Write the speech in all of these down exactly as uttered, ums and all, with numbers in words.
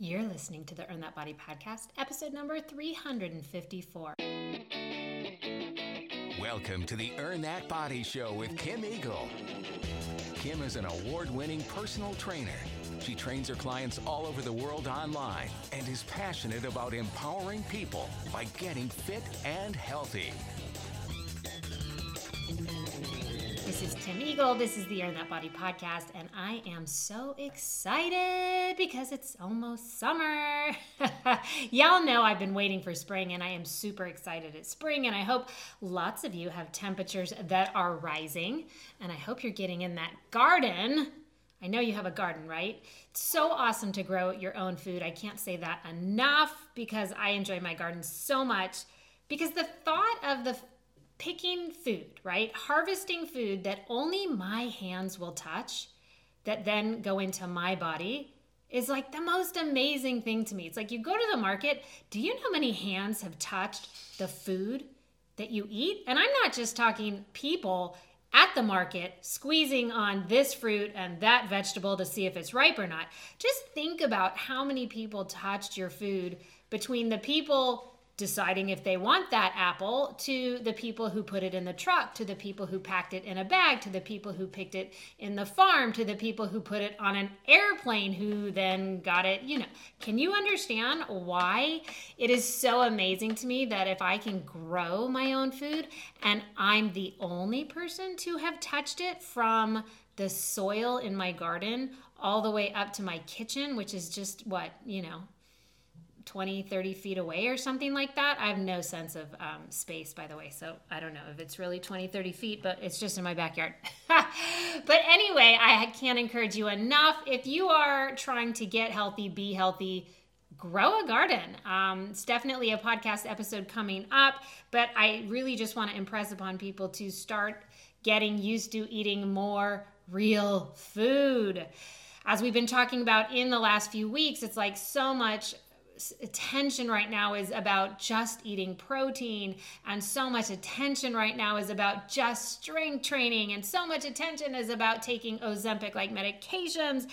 You're listening to the Earn That Body podcast, episode number three hundred fifty-four. Welcome to the Earn That Body Show with Kim Eagle. Kim is an award-winning personal trainer. She trains her clients all over the world online and is passionate about empowering people by getting fit and healthy. This is Kim Eagle. This is the Earn That Body podcast, and I am so excited because it's almost summer. Y'all know I've been waiting for spring, and I am super excited it's spring, and I hope lots of you have temperatures that are rising, and I hope you're getting in that garden. I know you have a garden, right? It's so awesome to grow your own food. I can't say that enough because I enjoy my garden so much, because the thought of the picking food, right? Harvesting food that only my hands will touch, that then go into my body, is like the most amazing thing to me. It's like you go to the market, do you know how many hands have touched the food that you eat? And I'm not just talking people at the market squeezing on this fruit and that vegetable to see if it's ripe or not. Just think about how many people touched your food, between the people deciding if they want that apple, to the people who put it in the truck, to the people who packed it in a bag, to the people who picked it in the farm, to the people who put it on an airplane, who then got it, you know. Can you understand why it is so amazing to me that if I can grow my own food and I'm the only person to have touched it, from the soil in my garden all the way up to my kitchen, which is just what, you know, twenty, thirty feet away or something like that. I have no sense of um, space, by the way, so I don't know if it's really twenty, thirty feet, but it's just in my backyard. But anyway, I can't encourage you enough. If you are trying to get healthy, be healthy, grow a garden. Um, it's definitely a podcast episode coming up, but I really just want to impress upon people to start getting used to eating more real food. As we've been talking about in the last few weeks, it's like so much attention right now is about just eating protein, and so much attention right now is about just strength training, and so much attention is about taking Ozempic like medications.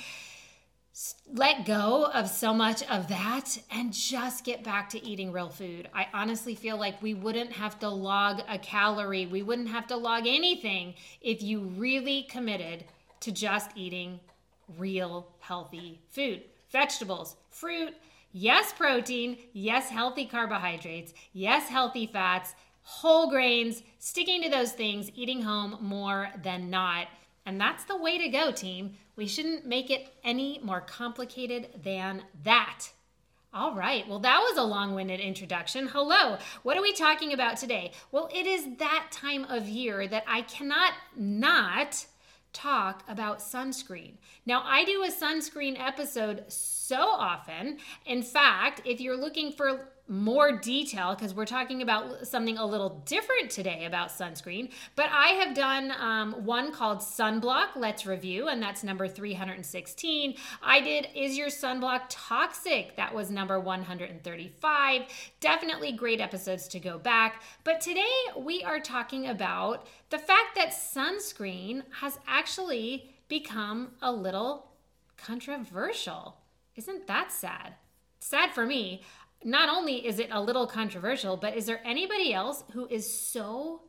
Let go of so much of that and just get back to eating real food. I honestly feel like we wouldn't have to log a calorie, we wouldn't have to log anything if you really committed to just eating real healthy food. Vegetables, fruit, yes, protein, yes, healthy carbohydrates, yes, healthy fats, whole grains, sticking to those things, eating home more than not. And that's the way to go, team. We shouldn't make it any more complicated than that. All right, well, that was a long-winded introduction. Hello, what are we talking about today? Well, it is that time of year that I cannot not talk about sunscreen. Now, I do a sunscreen episode so often. In fact, if you're looking for more detail, because we're talking about something a little different today about sunscreen, but I have done um, one called Sunblock, Let's Review, and that's number three hundred sixteen. I did Is Your Sunblock Toxic? That was number one hundred thirty-five. Definitely great episodes to go back. But today we are talking about the fact that sunscreen has actually become a little controversial. Isn't that sad? Sad for me. Not only is it a little controversial, but is there anybody else who is so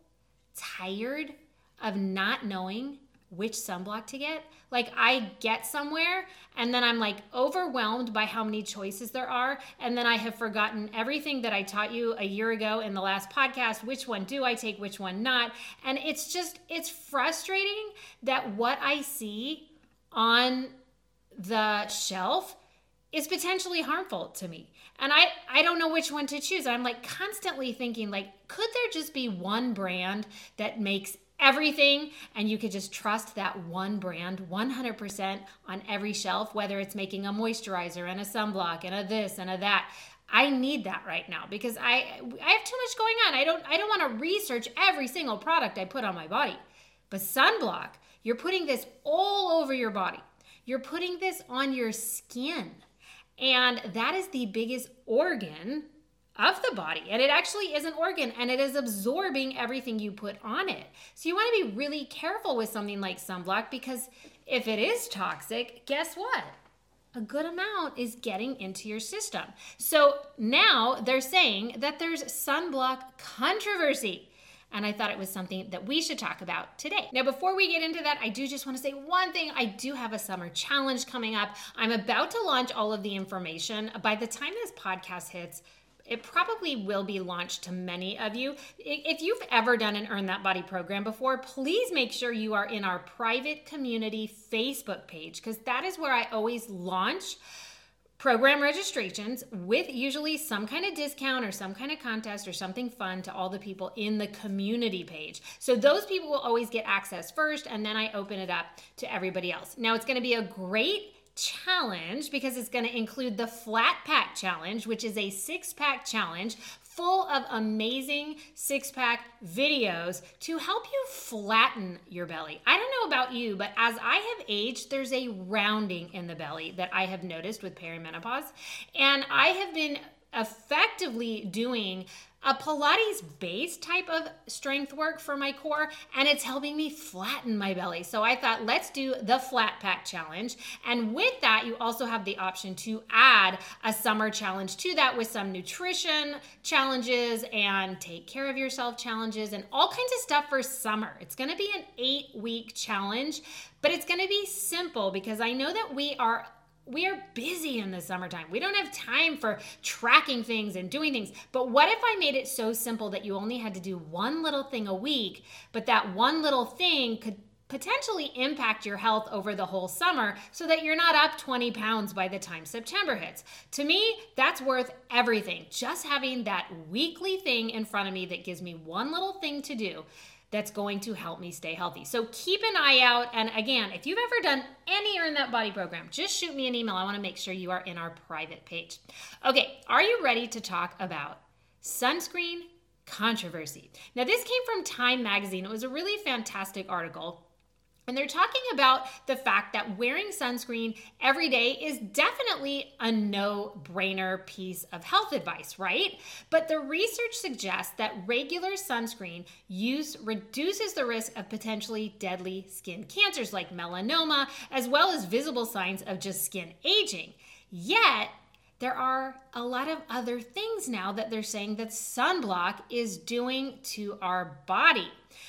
tired of not knowing which sunblock to get? Like, I get somewhere and then I'm like overwhelmed by how many choices there are, and then I have forgotten everything that I taught you a year ago in the last podcast. Which one do I take, which one not? And it's just, it's frustrating that what I see on the shelf is potentially harmful to me. And I, I don't know which one to choose. I'm like constantly thinking, like, could there just be one brand that makes everything and you could just trust that one brand one hundred percent on every shelf, whether it's making a moisturizer and a sunblock and a this and a that? I need that right now because I I have too much going on. I don't I don't want to research every single product I put on my body. But sunblock, you're putting this all over your body. You're putting this on your skin. And that is the biggest organ of the body. And it actually is an organ, and it is absorbing everything you put on it. So you want to be really careful with something like sunblock, because if it is toxic, guess what? a good amount is getting into your system. So now they're saying that there's sunblock controversy. And I thought it was something that we should talk about today. Now, before we get into that, I do just want to say one thing. I do have a summer challenge coming up. I'm about to launch all of the information. By the time this podcast hits, it probably will be launched to many of you. If you've ever done an Earn That Body program before, please make sure you are in our private community Facebook page, because that is where I always launch program registrations with usually some kind of discount or some kind of contest or something fun to all the people in the community page. So those people will always get access first, and then I open it up to everybody else. Now, it's going to be a great challenge because it's going to include the Flat Pack Challenge, which is a six-pack challenge full of amazing six-pack videos to help you flatten your belly. I don't know about you, but as I have aged, there's a rounding in the belly that I have noticed with perimenopause. And I have been effectively doing a Pilates-based type of strength work for my core, and it's helping me flatten my belly. So I thought, let's do the Flat Pack Challenge. And with that, you also have the option to add a summer challenge to that with some nutrition challenges and take care of yourself challenges and all kinds of stuff for summer. It's gonna be an eight-week challenge, but it's gonna be simple because I know that we are We are busy in the summertime. We don't have time for tracking things and doing things. But what if I made it so simple that you only had to do one little thing a week, but that one little thing could potentially impact your health over the whole summer so that you're not up twenty pounds by the time September hits? To me, that's worth everything. Just having that weekly thing in front of me that gives me one little thing to do that's going to help me stay healthy. So keep an eye out. And again, if you've ever done any Earn That Body program, just shoot me an email. I want to make sure you are in our private page. Okay, are you ready to talk about sunscreen controversy? Now, this came from Time Magazine. It was a really fantastic article. And they're talking about the fact that wearing sunscreen every day is definitely a no-brainer piece of health advice, right? But the research suggests that regular sunscreen use reduces the risk of potentially deadly skin cancers like melanoma, as well as visible signs of just skin aging. Yet, there are a lot of other things now that they're saying that sunblock is doing to our body.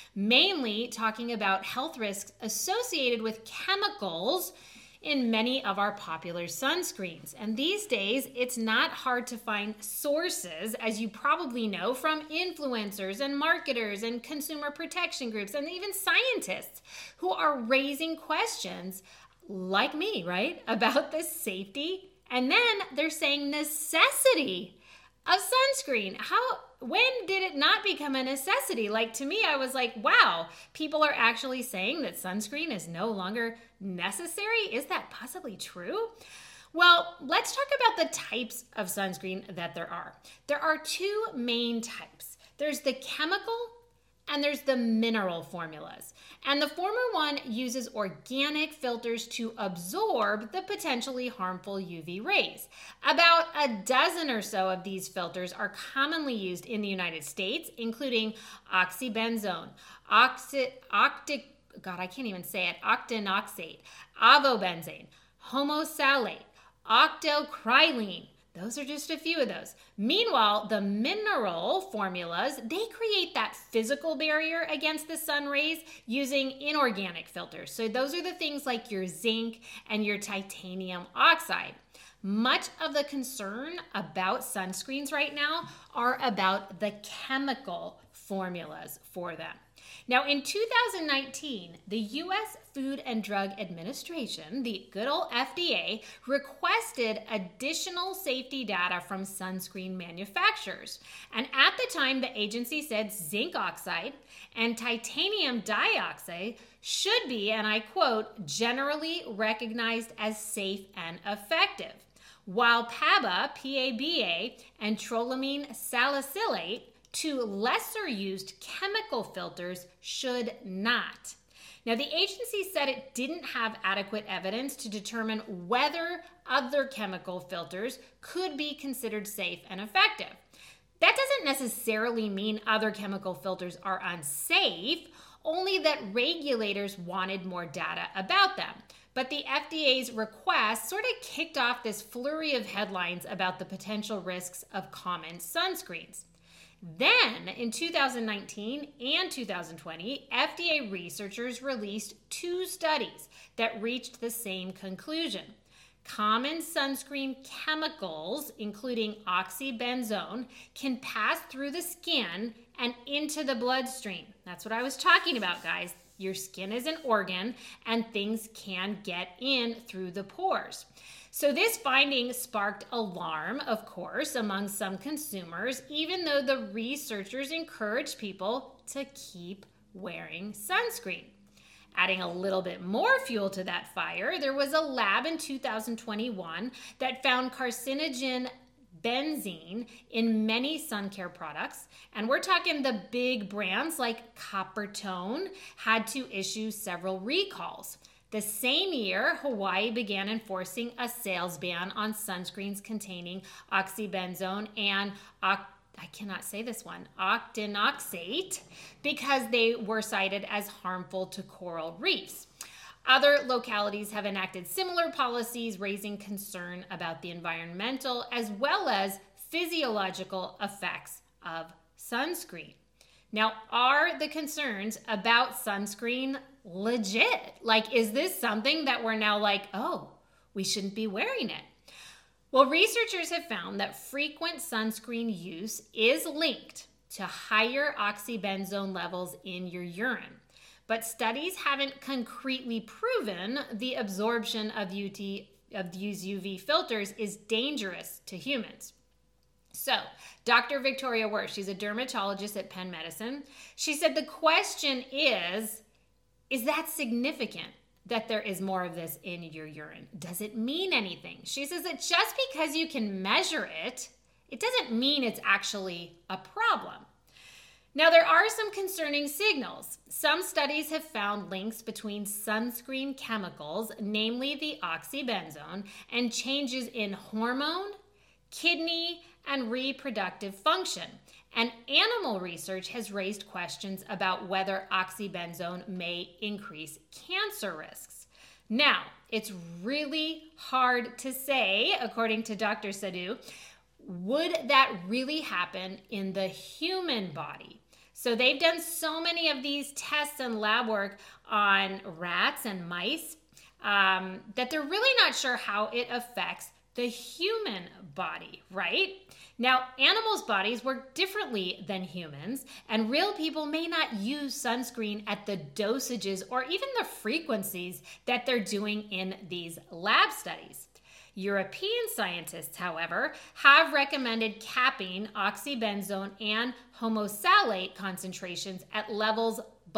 Mainly talking about health risks associated with chemicals in many of our popular sunscreens. And these days, it's not hard to find sources, as you probably know, from influencers and marketers and consumer protection groups and even scientists who are raising questions like me, right, about the safety. And then they're saying necessity of sunscreen. How, when did it not become a necessity? Like, to me, I was like, wow, people are actually saying that sunscreen is no longer necessary. Is that possibly true? Well, let's talk about the types of sunscreen that there are. There are two main types. There's the chemical and there's the mineral formulas. And the former one uses organic filters to absorb the potentially harmful U V rays. About a dozen or so of these filters are commonly used in the United States, including oxybenzone, oxy, octic, God, I can't even say it, octinoxate, avobenzane, homosalate, octocrylene. Those are just a few of those. Meanwhile, the mineral formulas, they create that physical barrier against the sun rays using inorganic filters. So those are the things like your zinc and your titanium oxide. Much of the concern about sunscreens right now are about the chemical formulas for them. Now, in two thousand nineteen, the U S Food and Drug Administration, the good old F D A, requested additional safety data from sunscreen manufacturers. And at the time, the agency said zinc oxide and titanium dioxide should be, and I quote, generally recognized as safe and effective, while P A B A, P A B A, and trolamine salicylate, two lesser used chemical filters, should not. Now, the agency said it didn't have adequate evidence to determine whether other chemical filters could be considered safe and effective. That doesn't necessarily mean other chemical filters are unsafe, only that regulators wanted more data about them. But the F D A's request sort of kicked off this flurry of headlines about the potential risks of common sunscreens. Then, in two thousand nineteen and two thousand twenty, F D A researchers released two studies that reached the same conclusion. Common sunscreen chemicals, including oxybenzone, can pass through the skin and into the bloodstream. That's what I was talking about, guys. Your skin is an organ, and things can get in through the pores. So this finding sparked alarm, of course, among some consumers, even though the researchers encouraged people to keep wearing sunscreen. Adding a little bit more fuel to that fire, there was a lab in two thousand twenty-one that found carcinogen benzene in many sun care products. And we're talking the big brands like Coppertone had to issue several recalls. The same year, Hawaii began enforcing a sales ban on sunscreens containing oxybenzone and oc- I cannot say this one, octinoxate, because they were cited as harmful to coral reefs. Other localities have enacted similar policies, raising concern about the environmental as well as physiological effects of sunscreen. Now, are the concerns about sunscreen legit? Like, is this something that we're now like, oh, we shouldn't be wearing it? Well, researchers have found that frequent sunscreen use is linked to higher oxybenzone levels in your urine. But studies haven't concretely proven the absorption of, U T, of these U V filters is dangerous to humans. So, Doctor Victoria Wirth, she's a dermatologist at Penn Medicine. She said the question is, is that significant that there is more of this in your urine? Does it mean anything? She says that just because you can measure it, it doesn't mean it's actually a problem. Now, there are some concerning signals. Some studies have found links between sunscreen chemicals, namely the oxybenzone, and changes in hormone, kidney, and reproductive function. And animal research has raised questions about whether oxybenzone may increase cancer risks. Now, it's really hard to say, according to Doctor Sadhu, would that really happen in the human body? So they've done so many of these tests and lab work on rats and mice um, that they're really not sure how it affects the human body, right? Now, animals' bodies work differently than humans, and real people may not use sunscreen at the dosages or even the frequencies that they're doing in these lab studies. European scientists, however, have recommended capping oxybenzone and homosalate concentrations at levels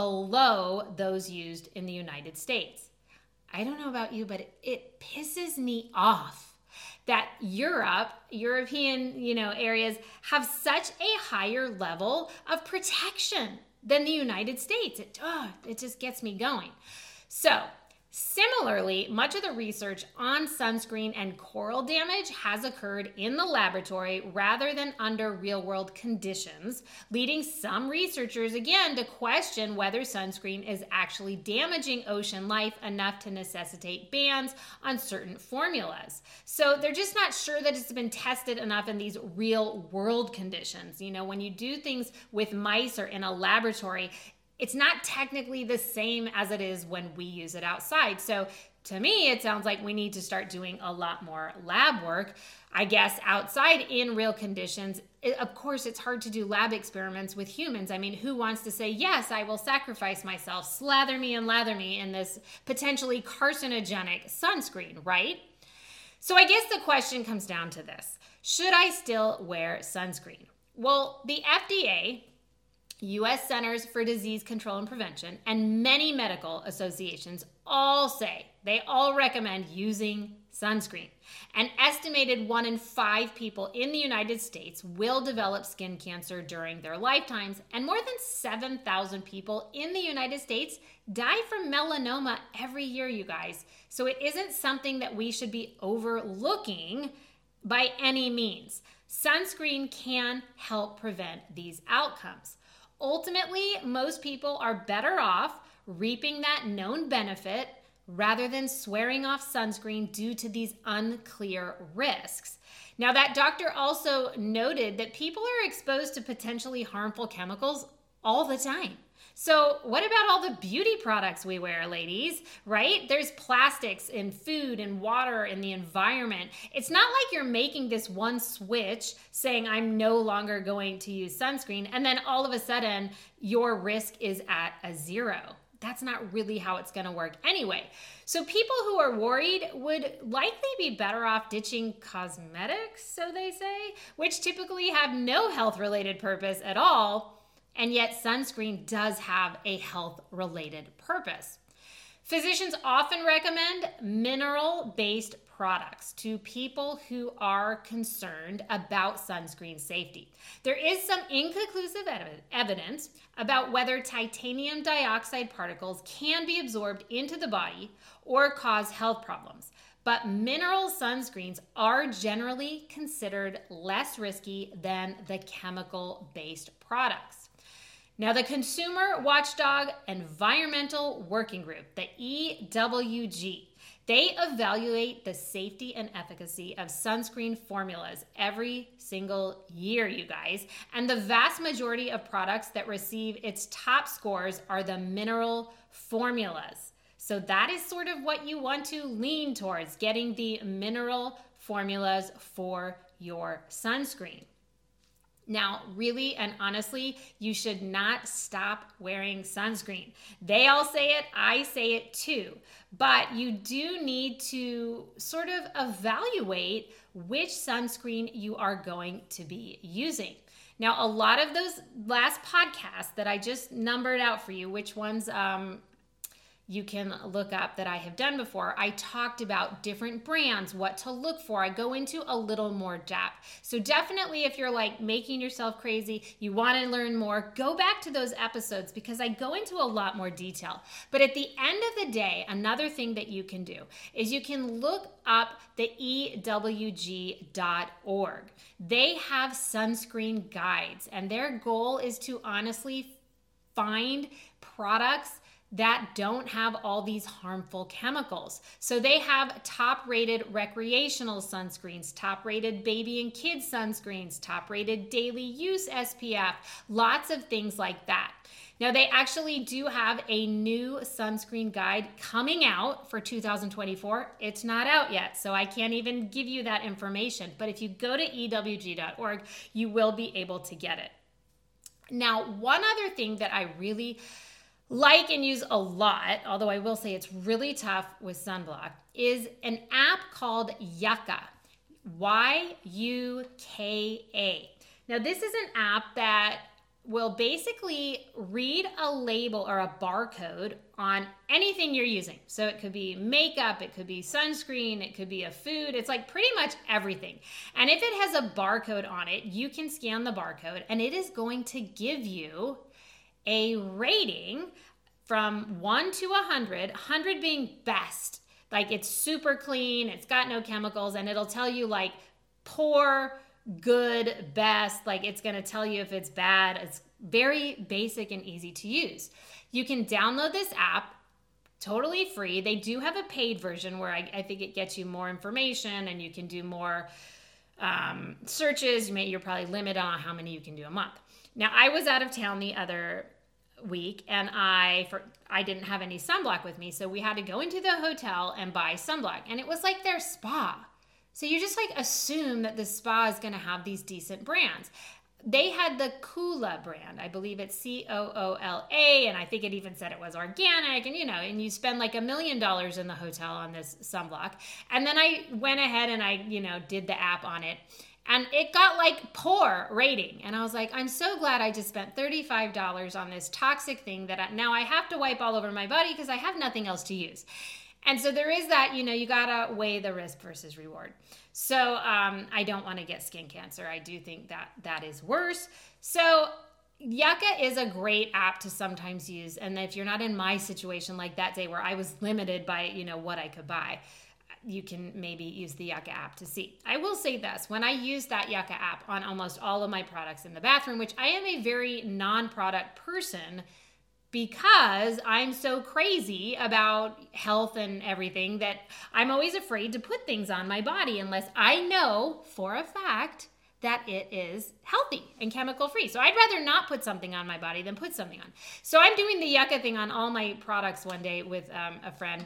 below those used in the United States. I don't know about you, but it, it pisses me off that Europe, European, you know, areas have such a higher level of protection than the United States. It, oh, it just gets me going. So, similarly, much of the research on sunscreen and coral damage has occurred in the laboratory rather than under real-world conditions, leading some researchers, again, to question whether sunscreen is actually damaging ocean life enough to necessitate bans on certain formulas. So they're just not sure that it's been tested enough in these real-world conditions. You know, when you do things with mice or in a laboratory, it's not technically the same as it is when we use it outside. So to me, it sounds like we need to start doing a lot more lab work, I guess, outside in real conditions. It, of course, it's hard to do lab experiments with humans. I mean, who wants to say, yes, I will sacrifice myself, slather me and lather me in this potentially carcinogenic sunscreen, right? So I guess the question comes down to this. Should I still wear sunscreen? Well, the F D A, U S Centers for Disease Control and Prevention, and many medical associations all say, they all recommend using sunscreen. An estimated one in five people in the United States will develop skin cancer during their lifetimes, and more than seven thousand people in the United States die from melanoma every year, you guys. So it isn't something that we should be overlooking by any means. Sunscreen can help prevent these outcomes. Ultimately, most people are better off reaping that known benefit rather than swearing off sunscreen due to these unclear risks. Now, that doctor also noted that people are exposed to potentially harmful chemicals all the time. So what about all the beauty products we wear, ladies, right? There's plastics in food and water in the environment. It's not like you're making this one switch saying I'm no longer going to use sunscreen, and then all of a sudden your risk is at a zero. That's not really how it's going to work anyway. So people who are worried would likely be better off ditching cosmetics, so they say, which typically have no health-related purpose at all. And yet sunscreen does have a health-related purpose. Physicians often recommend mineral-based products to people who are concerned about sunscreen safety. There is some inconclusive ev- evidence about whether titanium dioxide particles can be absorbed into the body or cause health problems. But mineral sunscreens are generally considered less risky than the chemical-based products. Now, the Consumer Watchdog Environmental Working Group, the E W G, they evaluate the safety and efficacy of sunscreen formulas every single year, you guys. And the vast majority of products that receive its top scores are the mineral formulas. So that is sort of what you want to lean towards, getting the mineral formulas for your sunscreen. Now, really and honestly, you should not stop wearing sunscreen. They all say it, I say it too. But you do need to sort of evaluate which sunscreen you are going to be using. Now, a lot of those last podcasts that I just numbered out for you, which ones um, you can look up that I have done before, I talked about different brands, what to look for. I go into a little more depth. So definitely if you're like making yourself crazy, you want to learn more, go back to those episodes because I go into a lot more detail. But at the end of the day, another thing that you can do is you can look up the E W G dot org. They have sunscreen guides, and their goal is to honestly find products that don't have all these harmful chemicals. So they have top-rated recreational sunscreens, top-rated baby and kids sunscreens, top-rated daily use S P F, lots of things like that. Now, they actually do have a new sunscreen guide coming out for two thousand twenty-four. It's not out yet, so I can't even give you that information. But if you go to E W G dot org, you will be able to get it. Now, one other thing that I really like and use a lot, although I will say it's really tough with sunblock, is an app called Yucca, Y U K A. Now, this is an app that will basically read a label or a barcode on anything you're using. So it could be makeup, it could be sunscreen, it could be a food. It's like pretty much everything. And if it has a barcode on it, you can scan the barcode and it is going to give you a rating from one to one hundred, one hundred being best. Like it's super clean, it's got no chemicals, and it'll tell you like poor, good, best. Like it's gonna tell you if it's bad. It's very basic and easy to use. You can download this app totally free. They do have a paid version where I, I think it gets you more information and you can do more um, searches. You may, you're probably limited on how many you can do a month. Now, I was out of town the other week and I for I didn't have any sunblock with me, so we had to go into the hotel and buy sunblock, and it was like their spa. So you just like assume that the spa is going to have these decent brands. They had the Coola brand. I believe it's C O O L A, and I think it even said it was organic, and you know, and you spend like a million dollars in the hotel on this sunblock. And then I went ahead and I, you know, did the app on it. And it got like poor rating. And I was like, I'm so glad I just spent thirty-five dollars on this toxic thing that I, now I have to wipe all over my body because I have nothing else to use. And so there is that, you know, you gotta weigh the risk versus reward. So um, I don't want to get skin cancer. I do think that that is worse. So Yucca is a great app to sometimes use. And if you're not in my situation like that day where I was limited by, you know, what I could buy, you can maybe use the Yucca app to see. I will say this, when I use that Yucca app on almost all of my products in the bathroom, which I am a very non-product person, because I'm so crazy about health and everything that I'm always afraid to put things on my body unless I know for a fact that it is healthy and chemical free. So I'd rather not put something on my body than put something on. So I'm doing the yucca thing on all my products one day with um, a friend.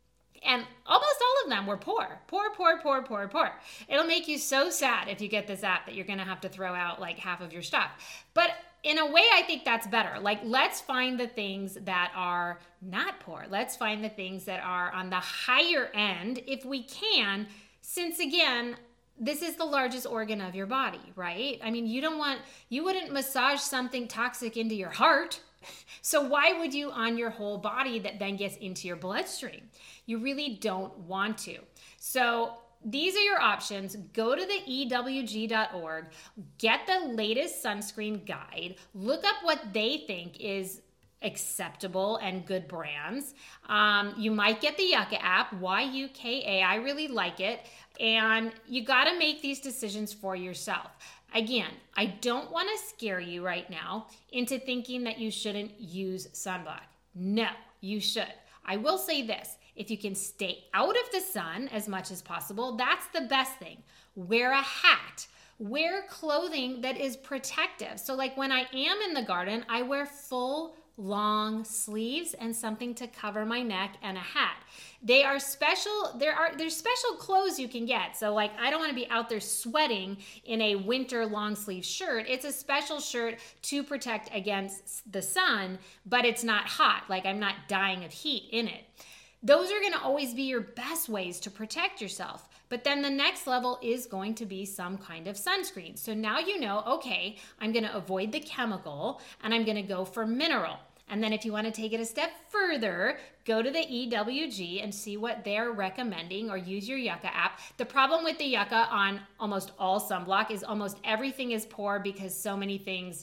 And almost all of them were poor, poor, poor, poor, poor, poor. It'll make you so sad if you get this app that you're going to have to throw out like half of your stuff. But in a way, I think that's better. Like, let's find the things that are not poor. Let's find the things that are on the higher end if we can, since again, this is the largest organ of your body, right? I mean, you don't want, you wouldn't massage something toxic into your heart. So why would you on your whole body that then gets into your bloodstream? You really don't want to. So these are your options. Go to the E W G dot org, get the latest sunscreen guide, look up what they think is acceptable and good brands. Um, you might get the Yucca app, Y U K A. I really like it. And you got to make these decisions for yourself. Again, I don't want to scare you right now into thinking that you shouldn't use sunblock. No, you should. I will say this. If you can stay out of the sun as much as possible, that's the best thing. Wear a hat. Wear clothing that is protective. So like when I am in the garden, I wear full long sleeves and something to cover my neck and a hat. They are special. There are there's special clothes you can get. So like I don't want to be out there sweating in a winter long sleeve shirt. It's a special shirt to protect against the sun, but it's not hot. Like I'm not dying of heat in it. Those are going to always be your best ways to protect yourself. But then the next level is going to be some kind of sunscreen. So now you know, okay, I'm going to avoid the chemical and I'm going to go for mineral. And then if you want to take it a step further, go to the E W G and see what they're recommending or use your Yucca app. The problem with the Yucca on almost all sunblock is almost everything is poor because so many things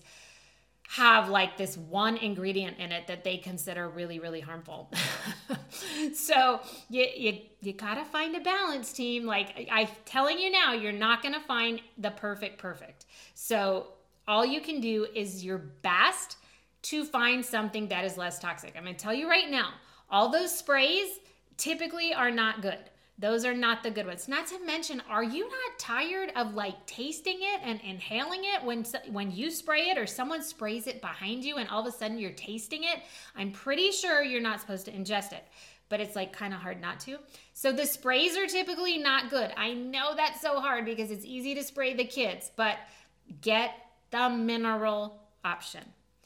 have like this one ingredient in it that they consider really, really harmful. So you, you, you gotta find a balance, team. Like I'm telling you now, you're not gonna find the perfect perfect. So all you can do is your best to find something that is less toxic. I'm gonna tell you right now, all those sprays typically are not good. Those are not the good ones. Not to mention, are you not tired of like tasting it and inhaling it when when you spray it or someone sprays it behind you and all of a sudden you're tasting it? I'm pretty sure you're not supposed to ingest it, but it's like kind of hard not to. So the sprays are typically not good. I know that's so hard because it's easy to spray the kids, but get the mineral option.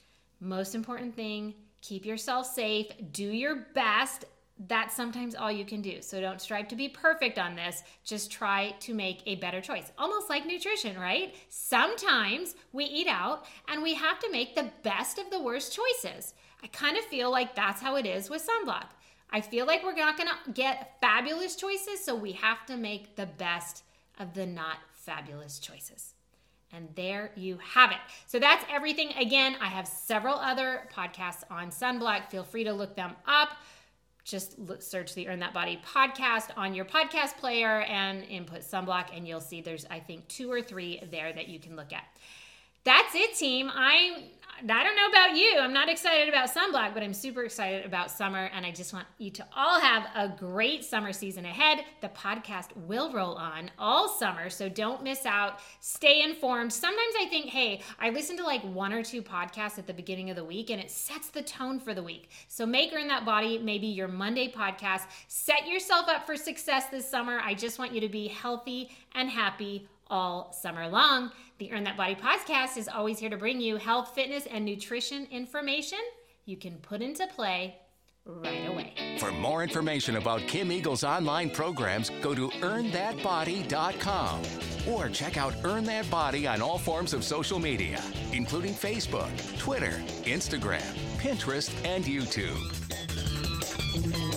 Most important thing, keep yourself safe, do your best. That's sometimes all you can do. So don't strive to be perfect on this. Just try to make a better choice. Almost like nutrition, right? Sometimes we eat out and we have to make the best of the worst choices. I kind of feel like that's how it is with sunblock. I feel like we're not going to get fabulous choices, so we have to make the best of the not fabulous choices. And there you have it. So that's everything. Again, I have several other podcasts on sunblock. Feel free to look them up. Just look, search the Earn That Body podcast on your podcast player and input sunblock, and you'll see there's, I think, two or three there that you can look at. That's it, team. I I don't know about you. I'm not excited about sunblock, but I'm super excited about summer, and I just want you to all have a great summer season ahead. The podcast will roll on all summer, so don't miss out. Stay informed. Sometimes I think, hey, I listen to like one or two podcasts at the beginning of the week, and it sets the tone for the week. So make Earn That Body maybe your Monday podcast. Set yourself up for success this summer. I just want you to be healthy and happy all summer long. The Earn That Body podcast is always here to bring you health, fitness, and nutrition information you can put into play right away. For more information about Kim Eagle's online programs, go to earn that body dot com or check out Earn That Body on all forms of social media, including Facebook, Twitter, Instagram, Pinterest, and YouTube.